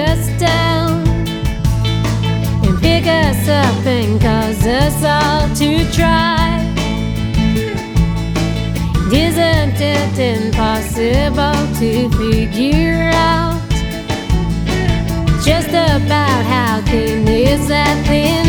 us down and pick us up and cause us all to try. Isn't it impossible to figure out just about how thin is that thin